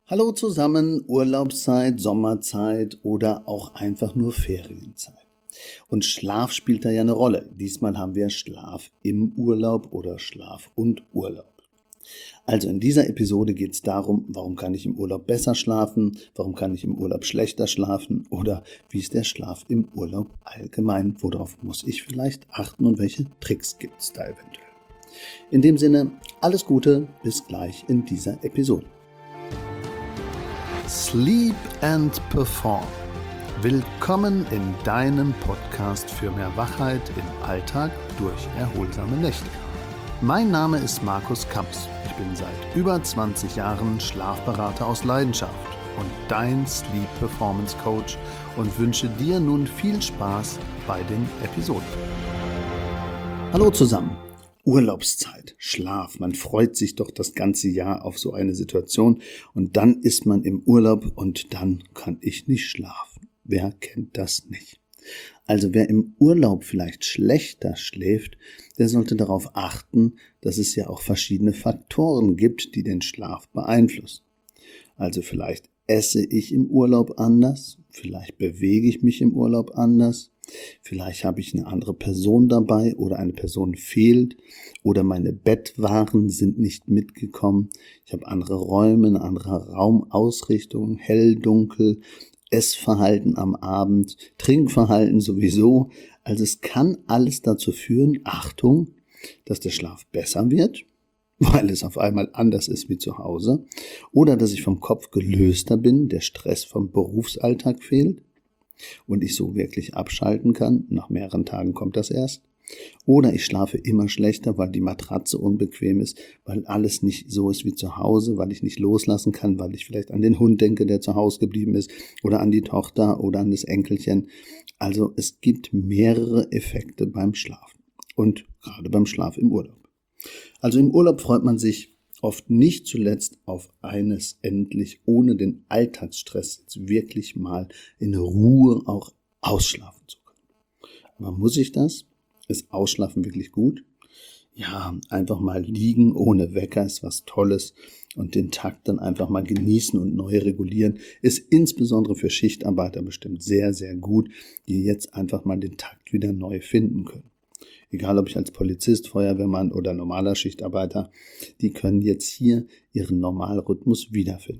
Hallo zusammen, Urlaubszeit, Sommerzeit oder auch einfach nur Ferienzeit. Und Schlaf spielt da ja eine Rolle. Diesmal haben wir Schlaf im Urlaub oder Schlaf und Urlaub. Also in dieser Episode geht es darum, warum kann ich im Urlaub besser schlafen, warum kann ich im Urlaub schlechter schlafen oder wie ist der Schlaf im Urlaub allgemein, worauf muss ich vielleicht achten und welche Tricks gibt es da eventuell. In dem Sinne, alles Gute, bis gleich in dieser Episode. Sleep and Perform. Willkommen in deinem Podcast für mehr Wachheit im Alltag durch erholsame Nächte. Mein Name ist Markus Kamps. Ich bin seit über 20 Jahren Schlafberater aus Leidenschaft und dein Sleep Performance Coach und wünsche dir nun viel Spaß bei den Episoden. Hallo zusammen. Urlaubszeit, Schlaf, man freut sich doch das ganze Jahr auf so eine Situation und dann ist man im Urlaub und dann kann ich nicht schlafen. Wer kennt das nicht? Also wer im Urlaub vielleicht schlechter schläft, der sollte darauf achten, dass es ja auch verschiedene Faktoren gibt, die den Schlaf beeinflussen. Also vielleicht esse ich im Urlaub anders, vielleicht bewege ich mich im Urlaub anders, vielleicht habe ich eine andere Person dabei oder eine Person fehlt oder meine Bettwaren sind nicht mitgekommen. Ich habe andere Räume, eine andere Raumausrichtung, hell, dunkel, Essverhalten am Abend, Trinkverhalten sowieso. Also es kann alles dazu führen, Achtung, dass der Schlaf besser wird, weil es auf einmal anders ist wie zu Hause, oder dass ich vom Kopf gelöster bin, der Stress vom Berufsalltag fehlt und ich so wirklich abschalten kann. Nach mehreren Tagen kommt das erst. Oder ich schlafe immer schlechter, weil die Matratze unbequem ist, weil alles nicht so ist wie zu Hause, weil ich nicht loslassen kann, weil ich vielleicht an den Hund denke, der zu Hause geblieben ist, oder an die Tochter oder an das Enkelchen. Also es gibt mehrere Effekte beim Schlafen und gerade beim Schlaf im Urlaub. Also im Urlaub freut man sich oft nicht zuletzt auf eines endlich, ohne den Alltagsstress jetzt wirklich mal in Ruhe auch ausschlafen zu können. Aber muss ich das? Ist Ausschlafen wirklich gut? Ja, einfach mal liegen ohne Wecker ist was Tolles und den Takt dann einfach mal genießen und neu regulieren ist insbesondere für Schichtarbeiter bestimmt sehr, sehr gut, die jetzt einfach mal den Takt wieder neu finden können. Egal ob ich als Polizist, Feuerwehrmann oder normaler Schichtarbeiter, die können jetzt hier ihren Normalrhythmus wiederfinden.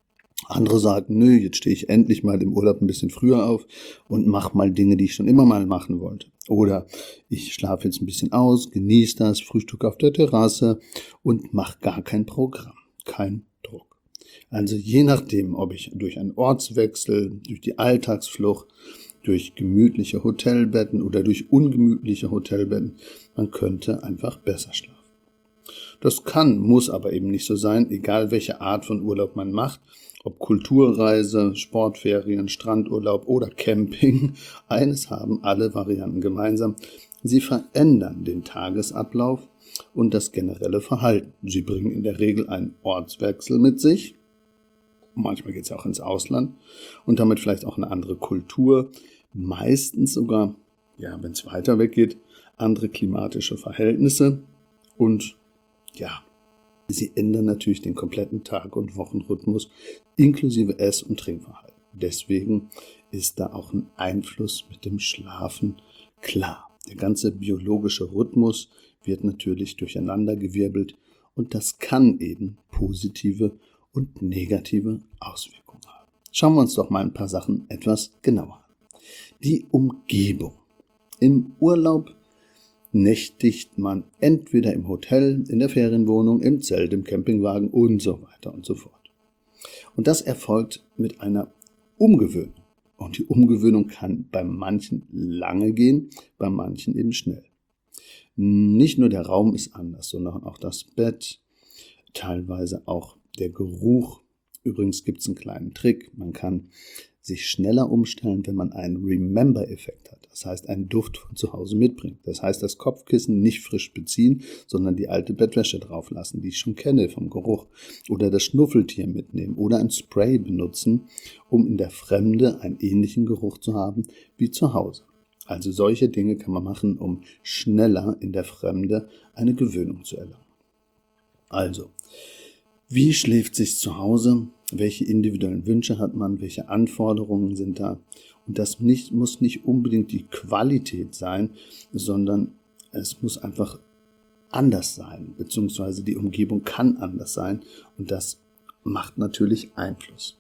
Andere sagen, nö, jetzt stehe ich endlich mal im Urlaub ein bisschen früher auf und mache mal Dinge, die ich schon immer mal machen wollte. Oder ich schlafe jetzt ein bisschen aus, genieße das, Frühstück auf der Terrasse und mache gar kein Programm, kein Druck. Also je nachdem, ob ich durch einen Ortswechsel, durch die Alltagsflucht, durch gemütliche Hotelbetten oder durch ungemütliche Hotelbetten, man könnte einfach besser schlafen. Das muss aber eben nicht so sein, egal welche Art von Urlaub man macht, ob Kulturreise, Sportferien, Strandurlaub oder Camping. Eines haben alle Varianten gemeinsam. Sie verändern den Tagesablauf und das generelle Verhalten. Sie bringen in der Regel einen Ortswechsel mit sich. Manchmal geht es ja auch ins Ausland und damit vielleicht auch eine andere Kultur. Meistens sogar, ja, wenn es weiter weg geht, andere klimatische Verhältnisse und ja, sie ändern natürlich den kompletten Tag- und Wochenrhythmus inklusive Ess- und Trinkverhalten. Deswegen ist da auch ein Einfluss mit dem Schlafen klar. Der ganze biologische Rhythmus wird natürlich durcheinandergewirbelt und das kann eben positive und negative Auswirkungen haben. Schauen wir uns doch mal ein paar Sachen etwas genauer an. Die Umgebung. Im Urlaub nächtigt man entweder im Hotel, in der Ferienwohnung, im Zelt, im Campingwagen und so weiter und so fort. Und das erfolgt mit einer Umgewöhnung. Und die Umgewöhnung kann bei manchen lange gehen, bei manchen eben schnell. Nicht nur der Raum ist anders, sondern auch das Bett, teilweise auch der Geruch. Übrigens gibt es einen kleinen Trick. Man kann sich schneller umstellen, wenn man einen Remember-Effekt hat. Das heißt, einen Duft von zu Hause mitbringt. Das heißt, das Kopfkissen nicht frisch beziehen, sondern die alte Bettwäsche drauf lassen, die ich schon kenne vom Geruch. Oder das Schnuffeltier mitnehmen oder ein Spray benutzen, um in der Fremde einen ähnlichen Geruch zu haben wie zu Hause. Also solche Dinge kann man machen, um schneller in der Fremde eine Gewöhnung zu erlangen. Also, wie schläft sich zu Hause? welche individuellen Wünsche hat man, welche Anforderungen sind da. Und das muss nicht unbedingt die Qualität sein, sondern es muss einfach anders sein, beziehungsweise die Umgebung kann anders sein und das macht natürlich Einfluss.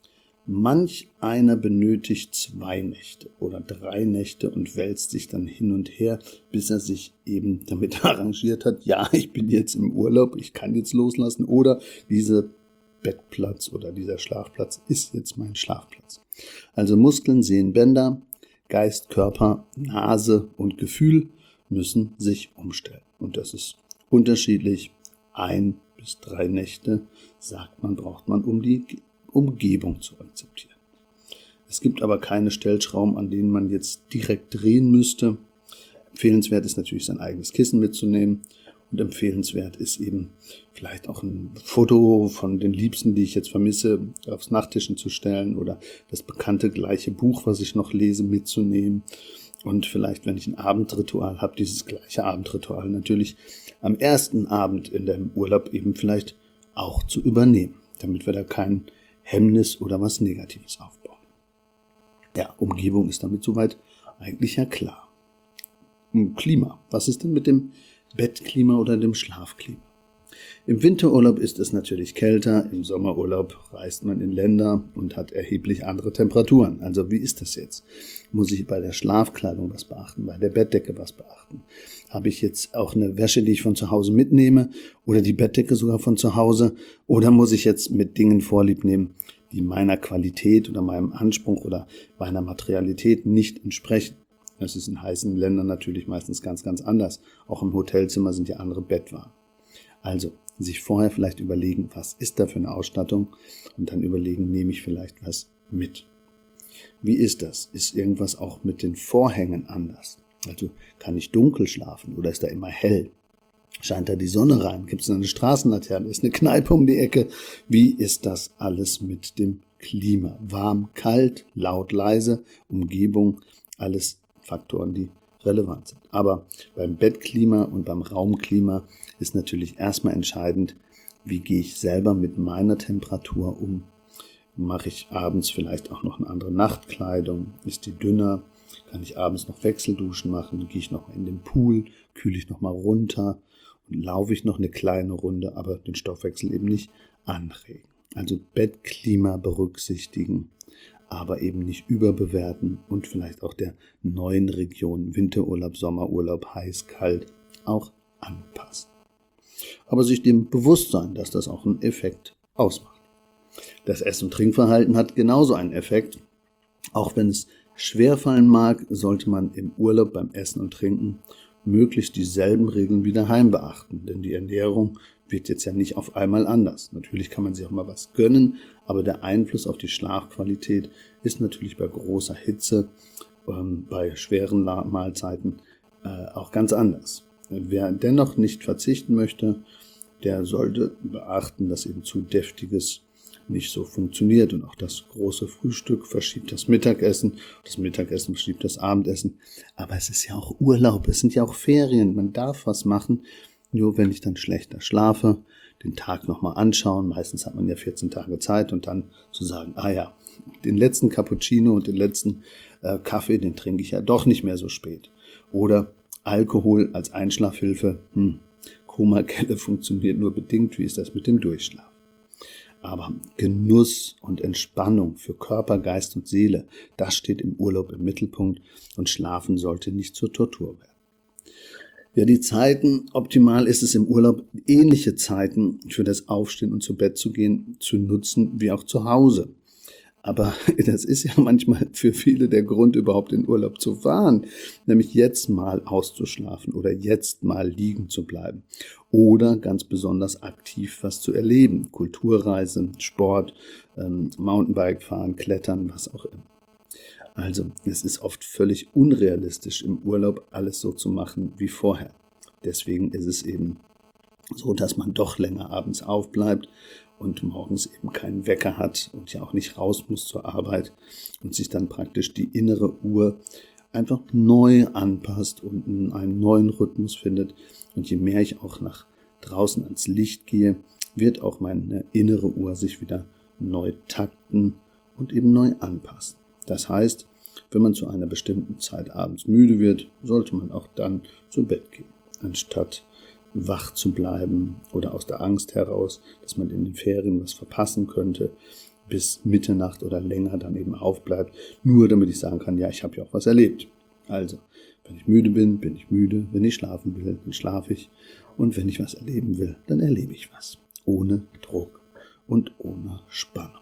Manch einer benötigt 2 Nächte oder 3 Nächte und wälzt sich dann hin und her, bis er sich eben damit arrangiert hat, ja, ich bin jetzt im Urlaub, ich kann jetzt loslassen oder dieser Bettplatz oder dieser Schlafplatz ist jetzt mein Schlafplatz. Also Muskeln, Sehnen, Bänder, Geist, Körper, Nase und Gefühl müssen sich umstellen. Und das ist unterschiedlich. 1 bis 3 Nächte, sagt man, braucht man, um die Umgebung zu akzeptieren. Es gibt aber keine Stellschrauben, an denen man jetzt direkt drehen müsste. Empfehlenswert ist natürlich, sein eigenes Kissen mitzunehmen. Und empfehlenswert ist eben vielleicht auch ein Foto von den Liebsten, die ich jetzt vermisse, aufs Nachttischchen zu stellen oder das bekannte gleiche Buch, was ich noch lese, mitzunehmen. Und vielleicht, wenn ich ein Abendritual habe, dieses gleiche Abendritual natürlich am ersten Abend in dem Urlaub eben vielleicht auch zu übernehmen, damit wir da kein Hemmnis oder was Negatives aufbauen. Ja, Umgebung ist damit soweit eigentlich ja klar. Klima. Was ist denn mit dem Bettklima oder dem Schlafklima? Im Winterurlaub ist es natürlich kälter, im Sommerurlaub reist man in Länder und hat erheblich andere Temperaturen. Also wie ist das jetzt? Muss ich bei der Schlafkleidung was beachten, bei der Bettdecke was beachten? Habe ich jetzt auch eine Wäsche, die ich von zu Hause mitnehme oder die Bettdecke sogar von zu Hause? Oder muss ich jetzt mit Dingen Vorlieb nehmen, die meiner Qualität oder meinem Anspruch oder meiner Materialität nicht entsprechen? Das ist in heißen Ländern natürlich meistens ganz, ganz anders. Auch im Hotelzimmer sind ja andere Bettwaren. Also sich vorher vielleicht überlegen, was ist da für eine Ausstattung und dann überlegen, nehme ich vielleicht was mit. Wie ist das? Ist irgendwas auch mit den Vorhängen anders? Also kann ich dunkel schlafen oder ist da immer hell? Scheint da die Sonne rein? Gibt es eine Straßenlaterne? Ist eine Kneipe um die Ecke? Wie ist das alles mit dem Klima? Warm, kalt, laut, leise, Umgebung, alles Faktoren, die relevant sind. Aber beim Bettklima und beim Raumklima ist natürlich erstmal entscheidend, wie gehe ich selber mit meiner Temperatur um. Mache ich abends vielleicht auch noch eine andere Nachtkleidung? Ist die dünner? Kann ich abends noch Wechselduschen machen? Gehe ich noch mal in den Pool? Kühle ich noch mal runter? Und laufe ich noch eine kleine Runde, aber den Stoffwechsel eben nicht anregen. Also Bettklima berücksichtigen, aber eben nicht überbewerten und vielleicht auch der neuen Region, Winterurlaub, Sommerurlaub, heiß, kalt, auch anpassen. Aber sich dem bewusst sein, dass das auch einen Effekt ausmacht. Das Ess- und Trinkverhalten hat genauso einen Effekt. Auch wenn es schwerfallen mag, sollte man im Urlaub beim Essen und Trinken möglichst dieselben Regeln wie daheim beachten, denn die Ernährung wird jetzt ja nicht auf einmal anders. Natürlich kann man sich auch mal was gönnen, aber der Einfluss auf die Schlafqualität ist natürlich bei großer Hitze, bei schweren Mahlzeiten auch ganz anders. Wer dennoch nicht verzichten möchte, der sollte beachten, dass eben zu deftiges nicht so funktioniert und auch das große Frühstück verschiebt das Mittagessen verschiebt das Abendessen. Aber es ist ja auch Urlaub, es sind ja auch Ferien, man darf was machen. Nur wenn ich dann schlechter schlafe, den Tag nochmal anschauen, meistens hat man ja 14 Tage Zeit und dann zu sagen, den letzten Cappuccino und den letzten Kaffee, den trinke ich ja doch nicht mehr so spät. Oder Alkohol als Einschlafhilfe, Komakelle funktioniert nur bedingt, wie ist das mit dem Durchschlaf? Aber Genuss und Entspannung für Körper, Geist und Seele, das steht im Urlaub im Mittelpunkt und Schlafen sollte nicht zur Tortur werden. Ja, die Zeiten, optimal ist es im Urlaub, ähnliche Zeiten für das Aufstehen und zu Bett zu gehen, zu nutzen, wie auch zu Hause. Aber das ist ja manchmal für viele der Grund, überhaupt in Urlaub zu fahren, nämlich jetzt mal auszuschlafen oder jetzt mal liegen zu bleiben oder ganz besonders aktiv was zu erleben, Kulturreise, Sport, Mountainbike fahren, Klettern, was auch immer. Also es ist oft völlig unrealistisch im Urlaub alles so zu machen wie vorher. Deswegen ist es eben so, dass man doch länger abends aufbleibt und morgens eben keinen Wecker hat und ja auch nicht raus muss zur Arbeit und sich dann praktisch die innere Uhr einfach neu anpasst und einen neuen Rhythmus findet. Und je mehr ich auch nach draußen ans Licht gehe, wird auch meine innere Uhr sich wieder neu takten und eben neu anpassen. Das heißt, wenn man zu einer bestimmten Zeit abends müde wird, sollte man auch dann zu Bett gehen, anstatt wach zu bleiben oder aus der Angst heraus, dass man in den Ferien was verpassen könnte, bis Mitternacht oder länger dann eben aufbleibt, nur damit ich sagen kann, ja, ich habe ja auch was erlebt. Also, wenn ich müde bin, bin ich müde, wenn ich schlafen will, dann schlafe ich und wenn ich was erleben will, dann erlebe ich was, ohne Druck und ohne Spannung.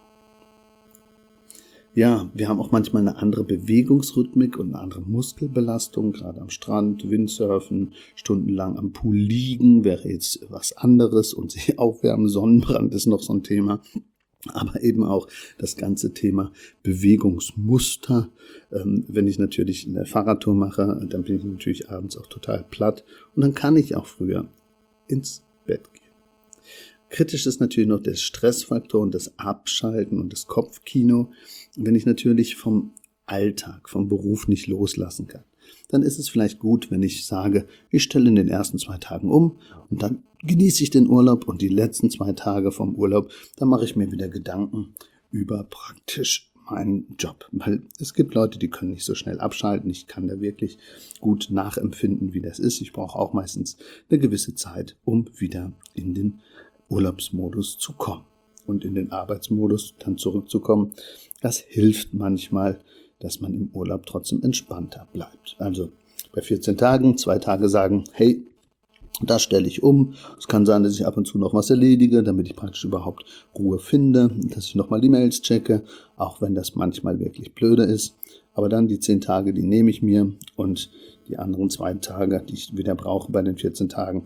Ja, wir haben auch manchmal eine andere Bewegungsrhythmik und eine andere Muskelbelastung, gerade am Strand, Windsurfen, stundenlang am Pool liegen, wäre jetzt was anderes und sich aufwärmen, Sonnenbrand ist noch so ein Thema. Aber eben auch das ganze Thema Bewegungsmuster. Wenn ich natürlich eine Fahrradtour mache, dann bin ich natürlich abends auch total platt und dann kann ich auch früher ins Bett gehen. Kritisch ist natürlich noch der Stressfaktor und das Abschalten und das Kopfkino. Wenn ich natürlich vom Alltag, vom Beruf nicht loslassen kann, dann ist es vielleicht gut, wenn ich sage, ich stelle in den ersten 2 Tagen um und dann genieße ich den Urlaub und die letzten 2 Tage vom Urlaub, dann mache ich mir wieder Gedanken über praktisch meinen Job. Weil es gibt Leute, die können nicht so schnell abschalten. Ich kann da wirklich gut nachempfinden, wie das ist. Ich brauche auch meistens eine gewisse Zeit, um wieder in den Urlaubsmodus zu kommen und in den Arbeitsmodus dann zurückzukommen. Das hilft manchmal, dass man im Urlaub trotzdem entspannter bleibt. Also bei 14 Tagen, 2 Tage sagen, hey, das stelle ich um. Es kann sein, dass ich ab und zu noch was erledige, damit ich praktisch überhaupt Ruhe finde, dass ich nochmal die Mails checke, auch wenn das manchmal wirklich blöde ist. Aber dann die 10 Tage, die nehme ich mir und die anderen 2 Tage, die ich wieder brauche bei den 14 Tagen,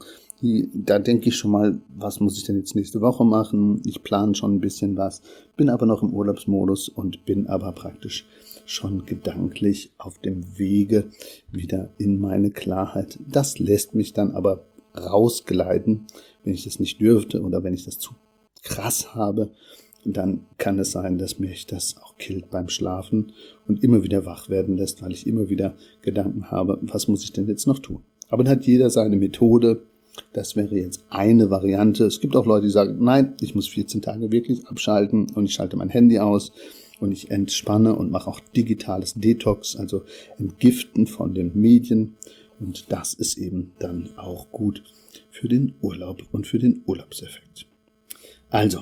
da denke ich schon mal, was muss ich denn jetzt nächste Woche machen? Ich plane schon ein bisschen was, bin aber noch im Urlaubsmodus und bin aber praktisch schon gedanklich auf dem Wege wieder in meine Klarheit. Das lässt mich dann aber rausgleiten, wenn ich das nicht dürfte oder wenn ich das zu krass habe, dann kann es sein, dass mich das auch killt beim Schlafen und immer wieder wach werden lässt, weil ich immer wieder Gedanken habe, was muss ich denn jetzt noch tun? Aber dann hat jeder seine Methode. Das wäre jetzt eine Variante. Es gibt auch Leute, die sagen, nein, ich muss 14 Tage wirklich abschalten und ich schalte mein Handy aus und ich entspanne und mache auch digitales Detox, also Entgiften von den Medien. Und das ist eben dann auch gut für den Urlaub und für den Urlaubseffekt. Also,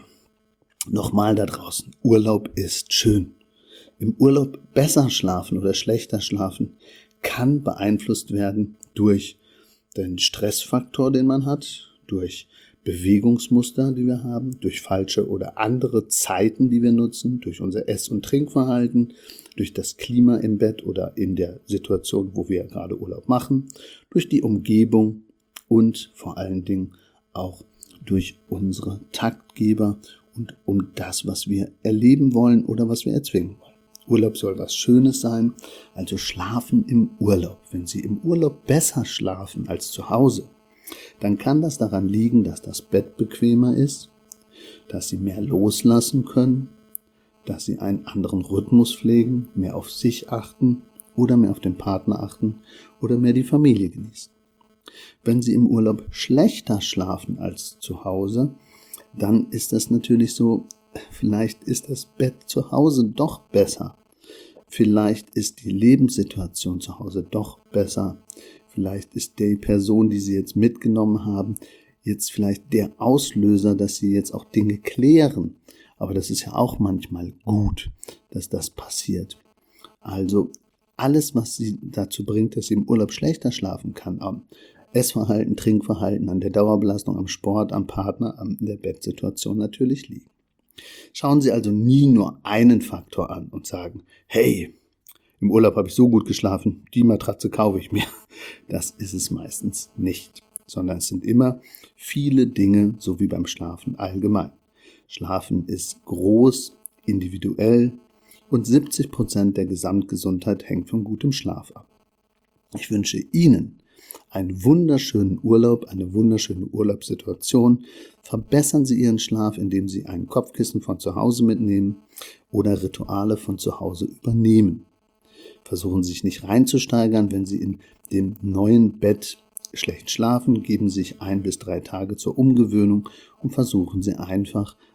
nochmal da draußen, Urlaub ist schön. Im Urlaub besser schlafen oder schlechter schlafen kann beeinflusst werden durch den Stressfaktor, den man hat, durch Bewegungsmuster, die wir haben, durch falsche oder andere Zeiten, die wir nutzen, durch unser Ess- und Trinkverhalten, durch das Klima im Bett oder in der Situation, wo wir gerade Urlaub machen, durch die Umgebung und vor allen Dingen auch durch unsere Taktgeber und um das, was wir erleben wollen oder was wir erzwingen wollen. Urlaub soll was Schönes sein, also schlafen im Urlaub. Wenn Sie im Urlaub besser schlafen als zu Hause, dann kann das daran liegen, dass das Bett bequemer ist, dass Sie mehr loslassen können, dass Sie einen anderen Rhythmus pflegen, mehr auf sich achten oder mehr auf den Partner achten oder mehr die Familie genießen. Wenn Sie im Urlaub schlechter schlafen als zu Hause, dann ist das natürlich so, vielleicht ist das Bett zu Hause doch besser. Vielleicht ist die Lebenssituation zu Hause doch besser. Vielleicht ist die Person, die Sie jetzt mitgenommen haben, jetzt vielleicht der Auslöser, dass Sie jetzt auch Dinge klären. Aber das ist ja auch manchmal gut, dass das passiert. Also alles, was Sie dazu bringt, dass Sie im Urlaub schlechter schlafen kann, am Essverhalten, Trinkverhalten, an der Dauerbelastung, am Sport, am Partner, an der Bettsituation natürlich liegen. Schauen Sie also nie nur einen Faktor an und sagen, hey, im Urlaub habe ich so gut geschlafen, die Matratze kaufe ich mir. Das ist es meistens nicht, sondern es sind immer viele Dinge, so wie beim Schlafen allgemein. Schlafen ist groß, individuell und 70% der Gesamtgesundheit hängt von gutem Schlaf ab. Ich wünsche Ihnen einen wunderschönen Urlaub, eine wunderschöne Urlaubssituation. Verbessern Sie Ihren Schlaf, indem Sie ein Kopfkissen von zu Hause mitnehmen oder Rituale von zu Hause übernehmen. Versuchen Sie sich nicht reinzusteigern, wenn Sie in dem neuen Bett schlecht schlafen. Geben Sie sich 1 bis 3 Tage zur Umgewöhnung und versuchen Sie einfach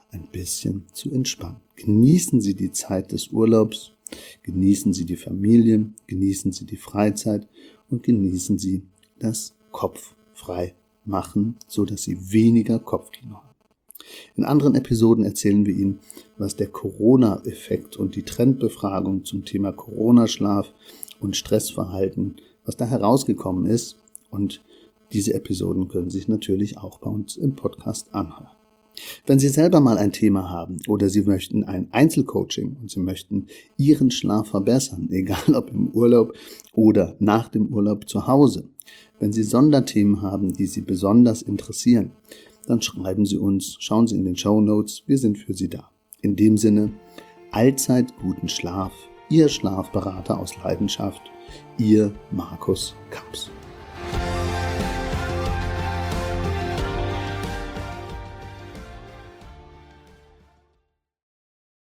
ein bisschen zu entspannen. Genießen Sie die Zeit des Urlaubs, genießen Sie die Familie, genießen Sie die Freizeit und genießen Sie das Kopf frei machen, sodass Sie weniger Kopfkino haben. In anderen Episoden erzählen wir Ihnen, was der Corona-Effekt und die Trendbefragung zum Thema Corona-Schlaf und Stressverhalten, was da herausgekommen ist. Und diese Episoden können Sie sich natürlich auch bei uns im Podcast anhören. Wenn Sie selber mal ein Thema haben oder Sie möchten ein Einzelcoaching und Sie möchten Ihren Schlaf verbessern, egal ob im Urlaub oder nach dem Urlaub zu Hause, wenn Sie Sonderthemen haben, die Sie besonders interessieren, dann schreiben Sie uns, schauen Sie in den Shownotes, wir sind für Sie da. In dem Sinne, allzeit guten Schlaf, Ihr Schlafberater aus Leidenschaft, Ihr Markus Kamps.